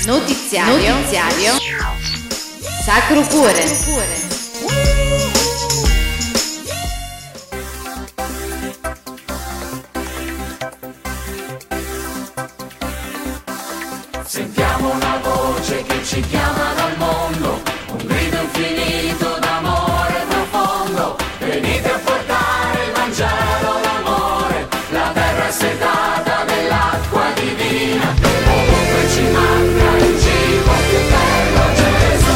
Notiziario Sacro Cuore. Sentiamo una voce che ci chiama dal mondo, un grido infinito d'amore profondo. Venite a portare il Vangelo, l'amore, la terra è setata dell'acqua divina. Ovunque ci manca il cibo più bello, Gesù.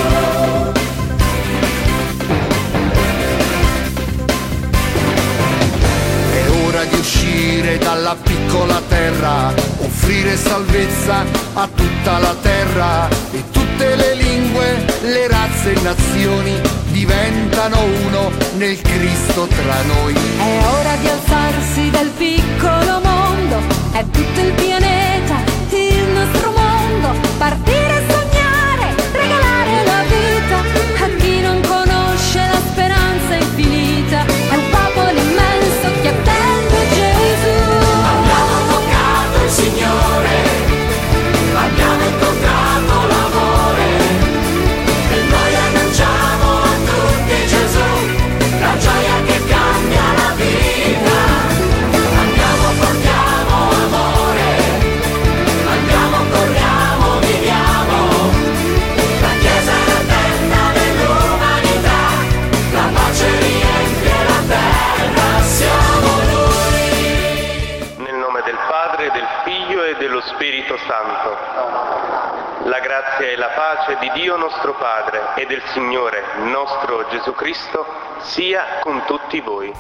È ora di uscire dalla piccola terra, offrire salvezza a tutta la terra, e tutte le lingue, le razze e nazioni diventano uno nel Cristo tra noi. È ora di alzarsi dal piccolo mondo, è tutto il pianeta, il nostro mondo, partire e sognare, regalare la vita a chi non conosce la speranza infinita. È un popolo immenso che attende Gesù. Abbiamo toccato il Signore, abbiamo incontrato l'amore, e noi annunciamo a tutti Gesù, la gioia che cambia la vita. Andiamo, portiamo amore, andiamo, corriamo, viviamo. La Chiesa è la tenda dell'umanità, la pace riempie la terra, siamo noi. Nel nome del Padre, del Figlio e dello Spirito Santo. La grazia e la pace di Dio nostro Padre e del Signore nostro Gesù Cristo sia con tutti voi.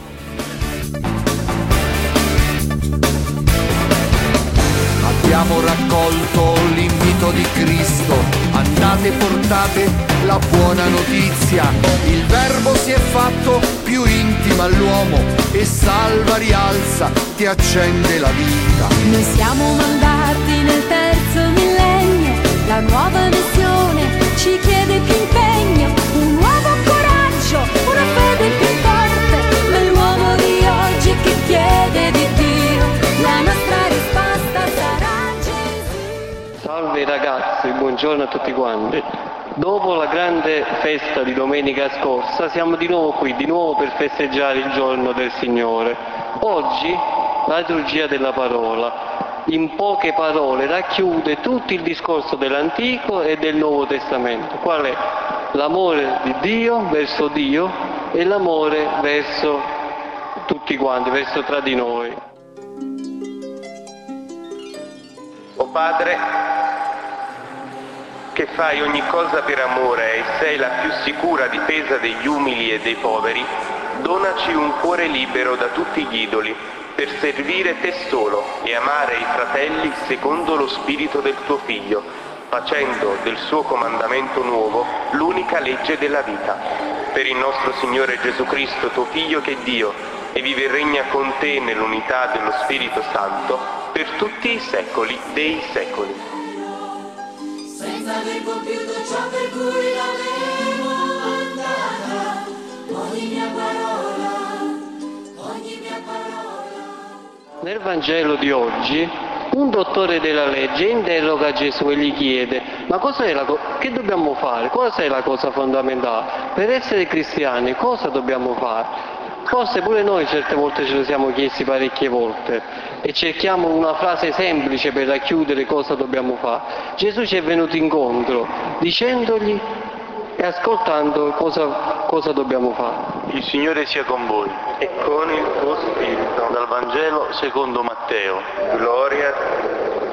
Abbiamo raccolto l'invito di Cristo, andate e portate la buona notizia. Il Verbo si è fatto più intimo all'uomo e salva, rialza, ti accende la vita. Noi siamo mandati nel terzo millennio, la nuova missione ci chiede più impegno, un nuovo coraggio, una fede più forte, nell'uomo di oggi che chiede di Dio, la nostra risposta sarà Gesù. Salve ragazzi, buongiorno a tutti quanti. Dopo la grande festa di domenica scorsa siamo di nuovo qui, di nuovo per festeggiare il giorno del Signore. Oggi la liturgia della parola, in poche parole, racchiude tutto il discorso dell'Antico e del Nuovo Testamento. Qual è? L'amore di Dio verso Dio e l'amore verso tutti quanti, verso tra di noi. O Padre, che fai ogni cosa per amore e sei la più sicura difesa degli umili e dei poveri, donaci un cuore libero da tutti gli idoli, per servire te solo e amare i fratelli secondo lo spirito del tuo Figlio, facendo del suo comandamento nuovo l'unica legge della vita. Per il nostro Signore Gesù Cristo, tuo Figlio che è Dio, e vive e regna con te nell'unità dello Spirito Santo, per tutti i secoli dei secoli. Senza aver compiuto ciò per cui l'avevo mandata, ogni mia parola, ogni mia parola. Nel Vangelo di oggi un dottore della legge interroga Gesù e gli chiede: ma che dobbiamo fare? Cosa è la cosa fondamentale? Per essere cristiani cosa dobbiamo fare? Forse pure noi certe volte ce lo siamo chiesti parecchie volte e cerchiamo una frase semplice per racchiudere cosa dobbiamo fare. Gesù ci è venuto incontro dicendogli e ascoltando cosa dobbiamo fare. Il Signore sia con voi. E con il tuo Spirito. Dal Vangelo secondo Matteo. Gloria a te.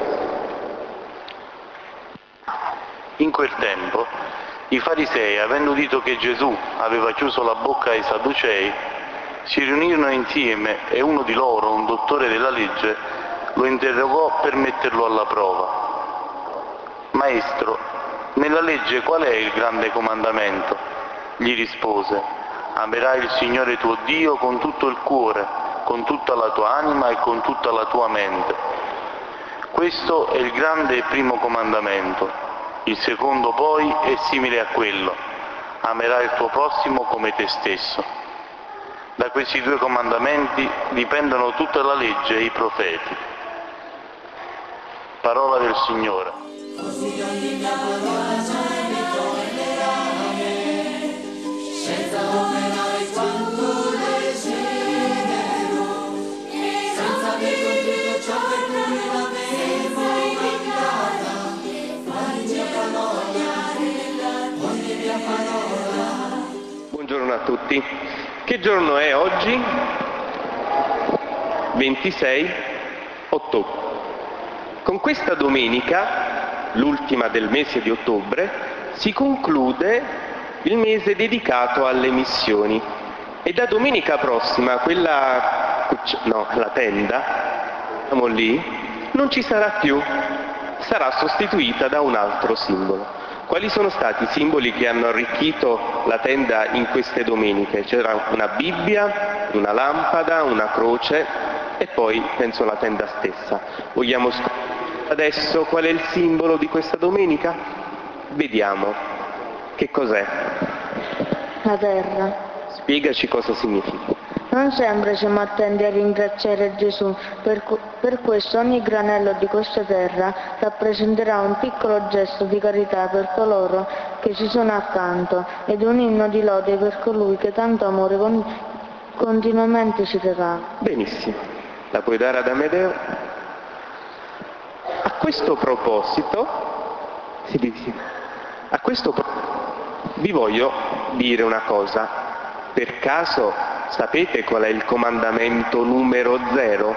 In quel tempo i farisei, avendo udito che Gesù aveva chiuso la bocca ai Sadducei, si riunirono insieme e uno di loro, un dottore della legge, lo interrogò per metterlo alla prova. Maestro, nella legge qual è il grande comandamento? Gli rispose: amerai il Signore tuo Dio con tutto il cuore, con tutta la tua anima e con tutta la tua mente. Questo è il grande e primo comandamento. Il secondo poi è simile a quello: amerai il tuo prossimo come te stesso. Da questi due comandamenti dipendono tutta la legge e i profeti. Parola del Signore. così ogni mia parola seguito renderai, senza operai quanto desidero, senza che con tutto ciò per cui l'avevo mandata, ogni mia parola. Buongiorno a tutti. Che giorno è oggi? 26 ottobre. Con questa domenica, l'ultima del mese di ottobre, si conclude il mese dedicato alle missioni. E da domenica prossima, la tenda, siamo lì, non ci sarà più, sarà sostituita da un altro simbolo. Quali sono stati i simboli che hanno arricchito la tenda in queste domeniche? C'era una Bibbia, una lampada, una croce e poi penso la tenda stessa. Vogliamo scoprire adesso qual è il simbolo di questa domenica? Vediamo. Che cos'è? La terra. Spiegaci cosa significa. Non sempre siamo attenti a ringraziare Gesù, per questo ogni granello di questa terra rappresenterà un piccolo gesto di carità per coloro che ci sono accanto ed un inno di lode per colui che tanto amore continuamente ci regala. Benissimo, la puoi dare ad Amedeo? A questo proposito, vi voglio dire una cosa. Per caso sapete qual è il comandamento numero 0?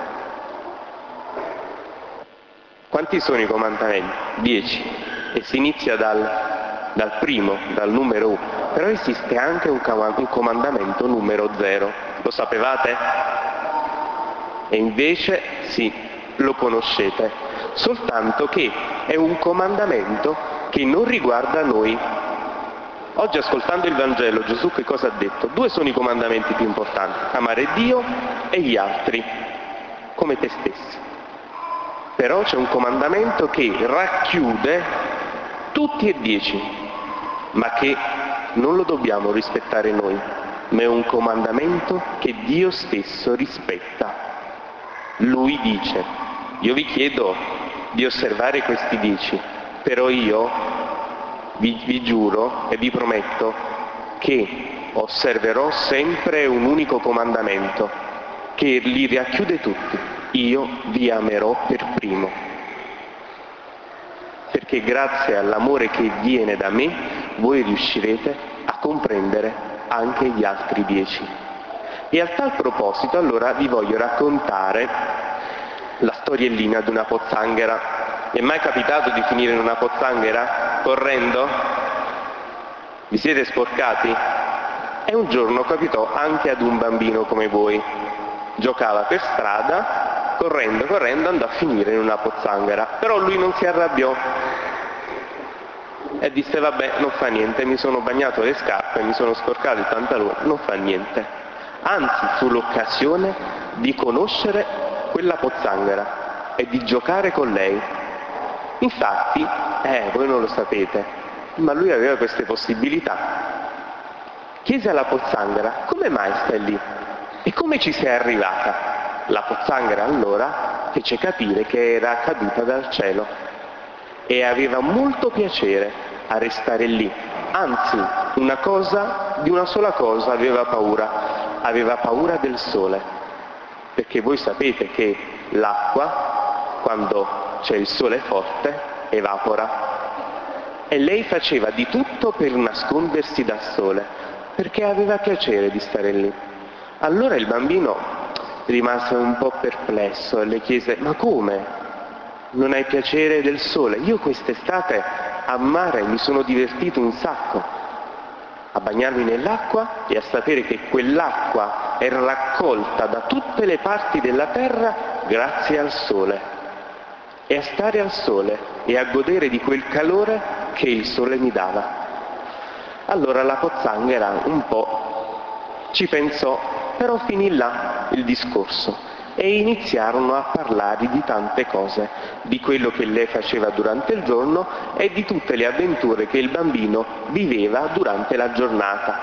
Quanti sono i comandamenti? 10. E si inizia dal primo, dal numero 1. Però esiste anche un comandamento numero 0. Lo sapevate? E invece sì, lo conoscete. Soltanto che è un comandamento che non riguarda noi. Oggi, ascoltando il Vangelo, Gesù che cosa ha detto? 2 sono i comandamenti più importanti: amare Dio e gli altri come te stessi. Però c'è un comandamento che racchiude tutti e 10, ma che non lo dobbiamo rispettare noi, ma è un comandamento che Dio stesso rispetta. Lui dice: io vi chiedo di osservare questi 10, però io vi giuro e vi prometto che osserverò sempre un unico comandamento che li racchiude tutti: io vi amerò per primo, perché grazie all'amore che viene da me voi riuscirete a comprendere anche gli altri 10. E a tal proposito allora vi voglio raccontare la storiellina di una pozzanghera. Vi è mai capitato di finire in una pozzanghera correndo? Vi siete sporcati? E un giorno capitò anche ad un bambino come voi. Giocava per strada, correndo andò a finire in una pozzanghera. Però lui non si arrabbiò e disse: vabbè, non fa niente, mi sono bagnato le scarpe, mi sono sporcato il pantalone, non fa niente. Anzi, fu l'occasione di conoscere quella pozzanghera e di giocare con lei. Infatti, voi non lo sapete, ma lui aveva queste possibilità. Chiese alla pozzanghera: come mai stai lì? E come ci sei arrivata? La pozzanghera allora fece capire che era caduta dal cielo e aveva molto piacere a restare lì. Anzi, di una sola cosa aveva paura del sole. Perché voi sapete che l'acqua, quando c'è il sole forte, evapora. E lei faceva di tutto per nascondersi dal sole, perché aveva piacere di stare lì. Allora il bambino rimase un po' perplesso e le chiese: ma come? Non hai piacere del sole? Io quest'estate a mare mi sono divertito un sacco a bagnarmi nell'acqua e a sapere che quell'acqua è raccolta da tutte le parti della terra grazie al sole. E a stare al sole e a godere di quel calore che il sole mi dava. Allora la pozzanghera un po' ci pensò, però finì là il discorso e iniziarono a parlare di tante cose, di quello che lei faceva durante il giorno e di tutte le avventure che il bambino viveva durante la giornata.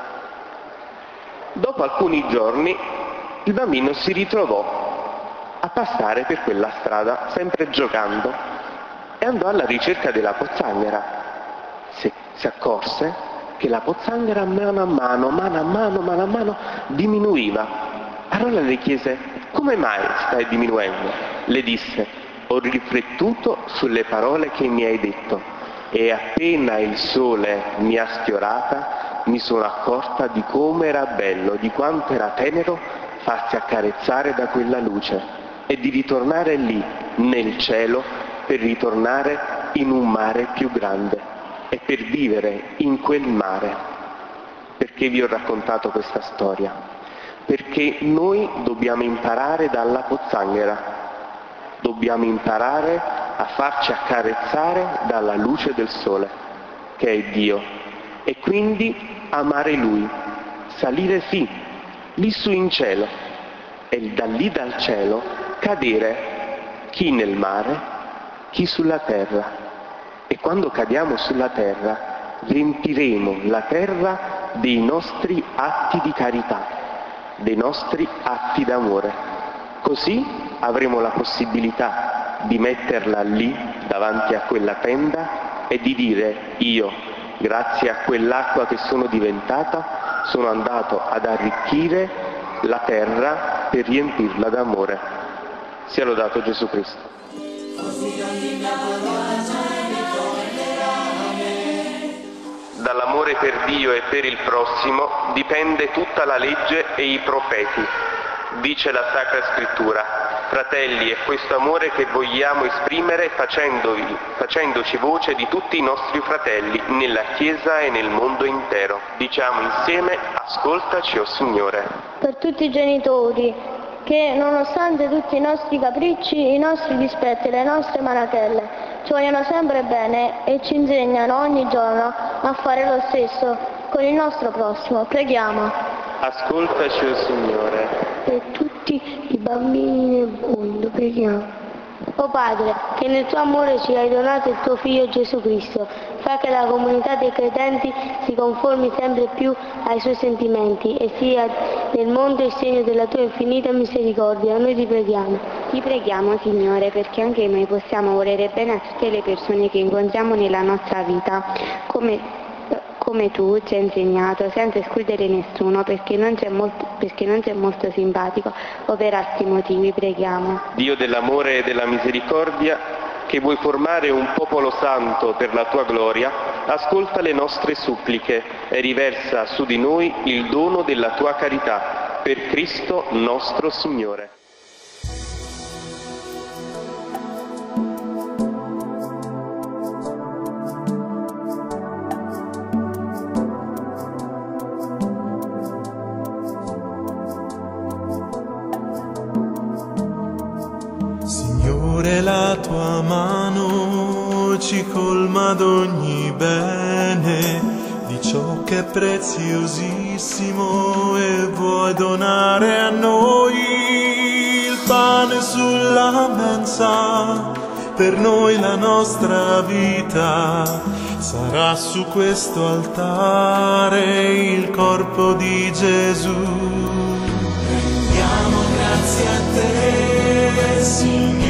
Dopo alcuni giorni il bambino si ritrovò a passare per quella strada, sempre giocando, e andò alla ricerca della pozzanghera. Si accorse che la pozzanghera mano a mano diminuiva. Allora le chiese: come mai stai diminuendo? Le disse: ho riflettuto sulle parole che mi hai detto e appena il sole mi ha sfiorata mi sono accorta di come era bello, di quanto era tenero farsi accarezzare da quella luce e di ritornare lì nel cielo per ritornare in un mare più grande e per vivere in quel mare. Perché vi ho raccontato questa storia? Perché noi dobbiamo imparare dalla pozzanghera, dobbiamo imparare a farci accarezzare dalla luce del sole, che è Dio, e quindi amare Lui, salire lì su in cielo, e da lì dal cielo cadere chi nel mare, chi sulla terra. E quando cadiamo sulla terra riempiremo la terra dei nostri atti di carità, dei nostri atti d'amore. Così avremo la possibilità di metterla lì davanti a quella tenda e di dire: io, grazie a quell'acqua che sono diventata, sono andato ad arricchire la terra per riempirla d'amore. Sia lodato Gesù Cristo. Dall'amore per Dio e per il prossimo dipende tutta la legge e i profeti. Dice la Sacra Scrittura: fratelli, è questo amore che vogliamo esprimere facendoci voce di tutti i nostri fratelli nella Chiesa e nel mondo intero. Diciamo insieme: ascoltaci, o Signore. Per tutti i genitori che, nonostante tutti i nostri capricci, i nostri dispetti e le nostre marachelle, ci vogliono sempre bene e ci insegnano ogni giorno a fare lo stesso con il nostro prossimo. Preghiamo. Ascoltaci, o Signore. Per tutti i bambini nel mondo, preghiamo. O Padre, che nel tuo amore ci hai donato il tuo Figlio Gesù Cristo, fa che la comunità dei credenti si conformi sempre più ai suoi sentimenti e sia nel mondo il segno della tua infinita misericordia. Noi ti preghiamo. Ti preghiamo, Signore, perché anche noi possiamo volere bene a tutte le persone che incontriamo nella nostra vita, come tu ci hai insegnato, senza escludere nessuno, perché non c'è molto simpatico o per altri motivi. Preghiamo. Dio dell'amore e della misericordia, che vuoi formare un popolo santo per la tua gloria, ascolta le nostre suppliche e riversa su di noi il dono della tua carità, per Cristo nostro Signore. Signore, la tua mano ci colma d'ogni bene, di ciò che è preziosissimo, e vuoi donare a noi il pane sulla mensa. Per noi la nostra vita sarà su questo altare il corpo di Gesù. Rendiamo grazie a te, Signore,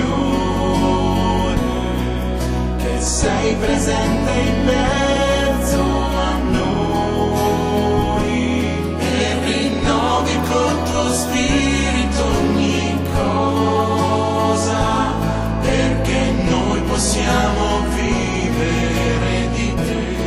che sei presente in mezzo a noi e rinnovi col tuo spirito ogni cosa, perché noi possiamo vivere di te.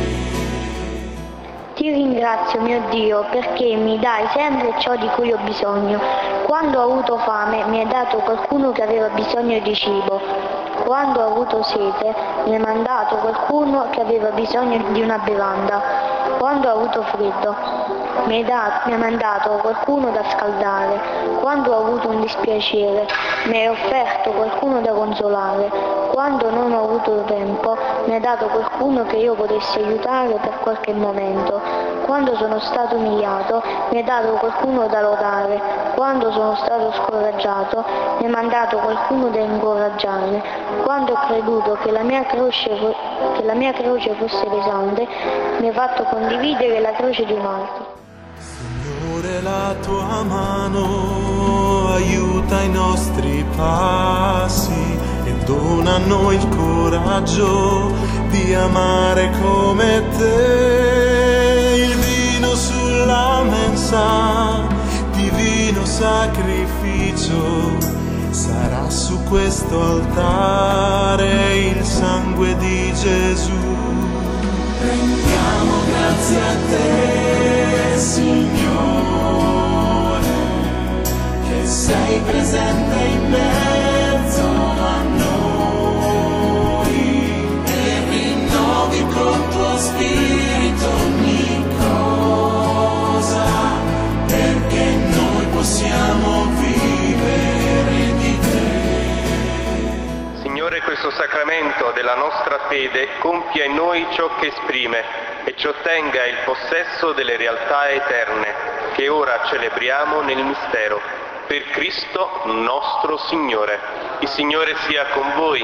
Ti ringrazio, mio Dio, perché mi dai sempre ciò di cui ho bisogno. Quando ho avuto fame mi hai dato qualcuno che aveva bisogno di cibo. Quando ho avuto sete mi hai mandato qualcuno che aveva bisogno di una bevanda. Quando ho avuto freddo mi hai mandato qualcuno da scaldare. Quando ho avuto un dispiacere mi hai offerto qualcuno da consolare. Quando non ho avuto tempo mi hai dato qualcuno che io potessi aiutare per qualche momento. Quando sono stato umiliato mi hai dato qualcuno da lodare. Quando sono stato scoraggiato mi hai mandato qualcuno da incoraggiare. Quando ho creduto che la mia croce fosse pesante, mi hai fatto condividere la croce di un altro. Signore, la tua mano aiuta i nostri passi e dona a noi il coraggio di amare come te. Il vino sulla mensa, divino sacrificio, sarà su questo altare il sangue di Gesù. Rendiamo grazie a te, Signore, che sei presente in mezzo a noi e rinnovi con tuo spirito ogni cosa, perché noi possiamo vivere di te. Signore, questo sacramento della nostra fede compia in noi ciò che esprime e ci ottenga il possesso delle realtà eterne che ora celebriamo nel mistero. Per Cristo nostro Signore. Il Signore sia con voi.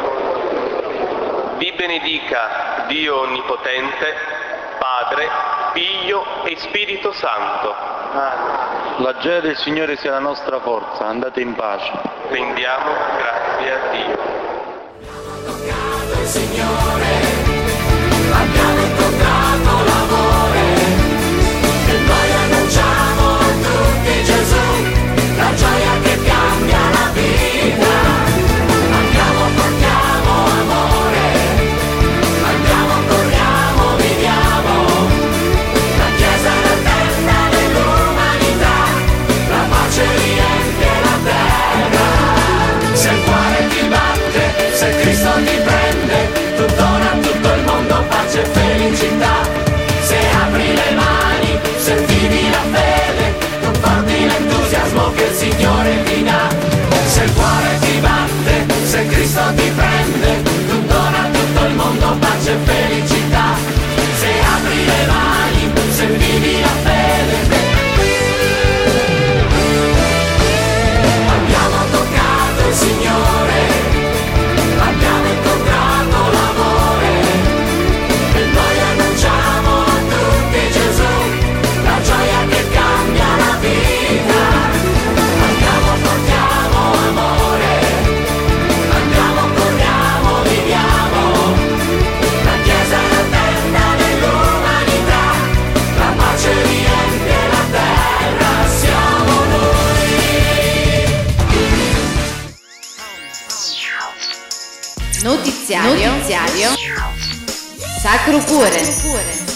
Vi benedica Dio Onnipotente, Padre, Figlio e Spirito Santo. La gioia del Signore sia la nostra forza. Andate in pace. Rendiamo grazie a Dio. Signore, abbiamo incontrato l'amore e noi annunciamo a tutti Gesù, la gioia che cambia la vita. Andiamo, portiamo amore, andiamo, corriamo, viviamo. La Chiesa è la tenda dell'umanità, la pace riempie la terra. Se il cuore ti batte, se Cristo ti prende, tu dona a tutto il mondo pace e felicità. Se apri le mani, se vivi la fede, conforti l'entusiasmo che il Signore ti dà. Se il cuore ti batte, se Cristo ti prende, tu dona a tutto il mondo pace e felicità. Se apri le mani, se vivi la fede. Abbiamo toccato il Signore, abbiamo incontrato l'amore e noi annunciamo a tutti Gesù, la gioia che cambia la vita. Andiamo, portiamo amore, andiamo, corriamo, viviamo. La Chiesa è la tenda dell'umanità, la pace riempie la terra, siamo noi. Notiziario Sacro Cuore.